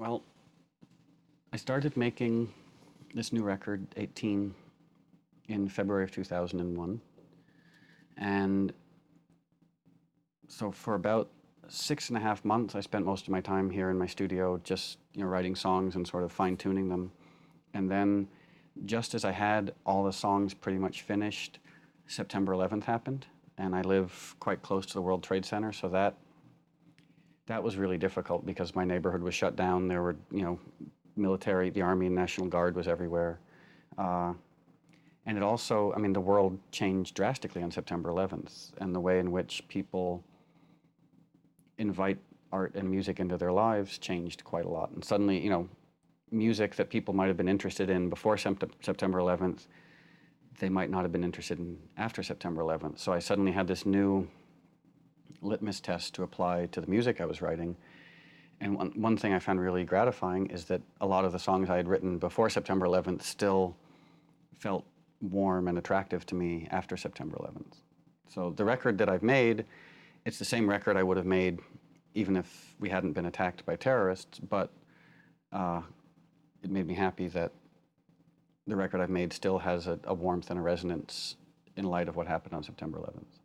Well, I started making this new record, 18, in February of 2001. And so for about 6.5 months, I spent most of my time here in my studio just, writing songs and sort of fine-tuning them. And then just as I had all the songs pretty much finished, September 11th happened. And I live quite close to the World Trade Center, so that was really difficult because my neighborhood was shut down. There were, military, the Army and National Guard was everywhere. Uh, and it also, I mean, the world changed drastically on September 11th, and the way in which people invite art and music into their lives changed quite a lot. And suddenly, music that people might have been interested in before September 11th, they might not have been interested in after September 11th. So I suddenly had this new litmus test to apply to the music I was writing. And one thing I found really gratifying is that a lot of the songs I had written before September 11th still felt warm and attractive to me after September 11th. So the record that I've made, it's the same record I would have made even if we hadn't been attacked by terrorists, but it made me happy that the record I've made still has a warmth and a resonance in light of what happened on September 11th.